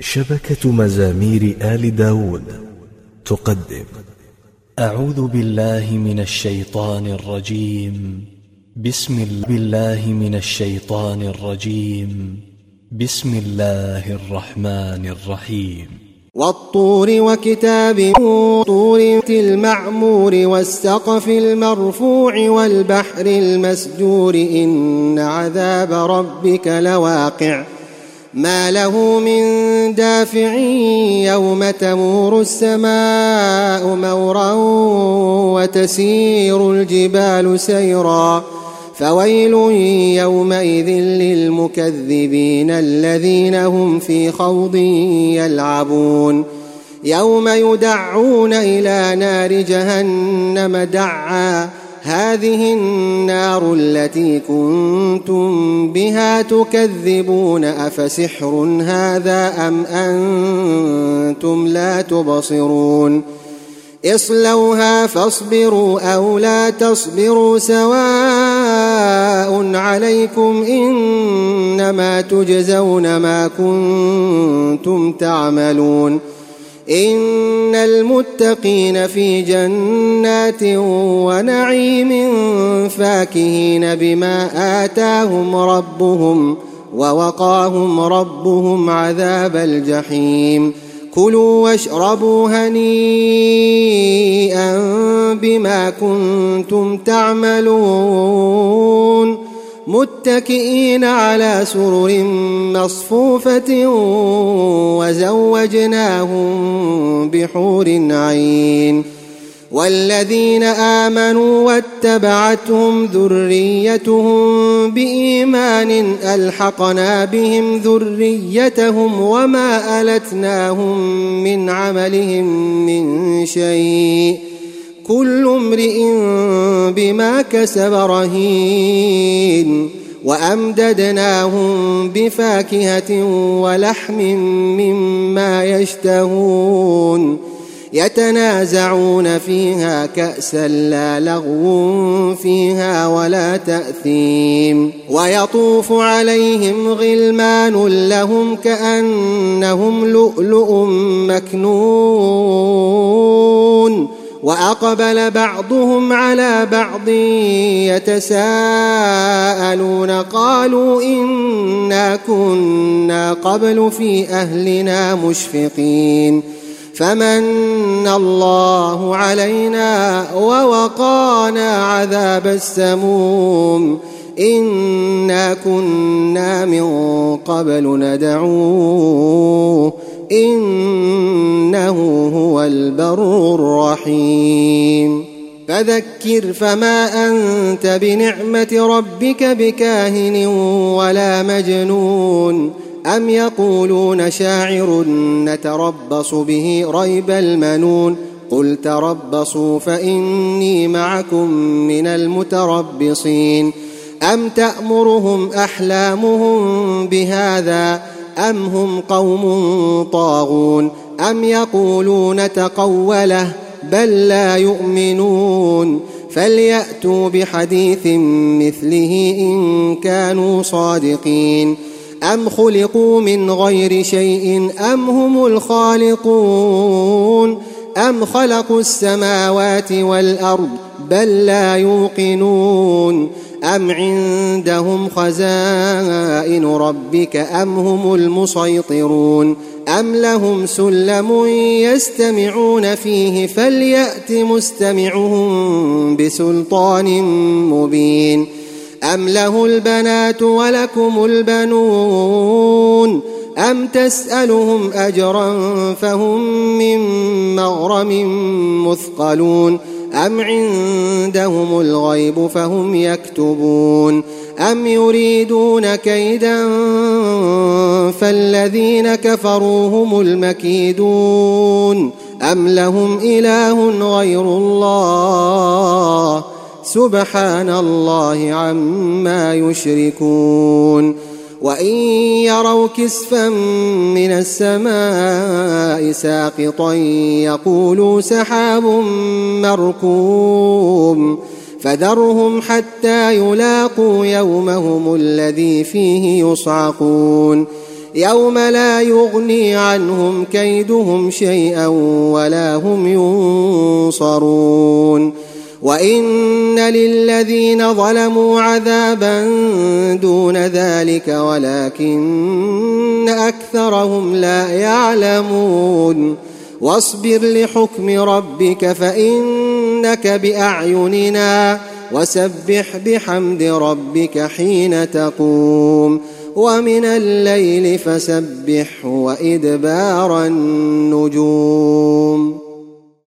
شبكة مزامير آل داود تقدم أعوذ بالله من الشيطان الرجيم. بسم الله الرحمن الرحيم. والطور وكتاب طور المعمور والسقف المرفوع والبحر المسجور إن عذاب ربك لواقع ما له من دافع يوم تمور السماء مورا وتسير الجبال سيرا فويل يومئذ للمكذبين الذين هم في خوض يلعبون يوم يدعون إلى نار جهنم دعا هذه النار التي كنتم بها تكذبون أفسحر هذا أم أنتم لا تبصرون اصلوها فاصبروا أو لا تصبروا سواء عليكم إنما تجزون ما كنتم تعملون إن المتقين في جنات ونعيم فاكهين بما آتاهم ربهم ووقاهم ربهم عذاب الجحيم كلوا واشربوا هنيئا بما كنتم تعملون متكئين على سرر مصفوفة وزوجناهم بحور عين والذين آمنوا واتبعتهم ذريتهم بإيمان ألحقنا بهم ذريتهم وما ألتناهم من عملهم من شيء كل امرئ بما كسب رهين وأمددناهم بفاكهة ولحم مما يشتهون يتنازعون فيها كأسا لا لغو فيها ولا تأثيم ويطوف عليهم غلمان لهم كأنهم لؤلؤ مكنون وأقبل بعضهم على بعض يتساءلون قالوا إنا كنا قبل في أهلنا مشفقين فمن الله علينا ووقانا عذاب السموم إنا كنا من قبل ندعوه إنه هو البر الرحيم فذكر فما أنت بنعمة ربك بكاهن ولا مجنون أم يقولون شاعر نتربص به ريب المنون قل تربصوا فإني معكم من المتربصين أم تأمرهم أحلامهم بهذا أم هم قوم طاغون أم يقولون تقوله بل لا يؤمنون فليأتوا بحديث مثله إن كانوا صادقين أم خلقوا من غير شيء أم هم الخالقون أم خلقوا السماوات والأرض بل لا يوقنون أم عندهم خزائن ربك أم هم المسيطرون أم لهم سلم يستمعون فيه فليأت مستمعهم بسلطان مبين أم له البنات ولكم البنون أم تسألهم أجرا فهم من مغرم مثقلون أم عندهم الغيب فهم يكتبون أم يريدون كيدا فالذين كفروا هم المكيدون أم لهم إله غير الله سبحان الله عما يشركون وإن يروا كسفا من السماء ساقطا يقولوا سحاب مركوم فذرهم حتى يلاقوا يومهم الذي فيه يصعقون يوم لا يغني عنهم كيدهم شيئا ولا هم ينصرون وإن للذين ظلموا عذابا دون ذلك ولكن أكثرهم لا يعلمون واصبر لحكم ربك فإنك بأعيننا وسبح بحمد ربك حين تقوم ومن الليل فسبحه وإدبار النجوم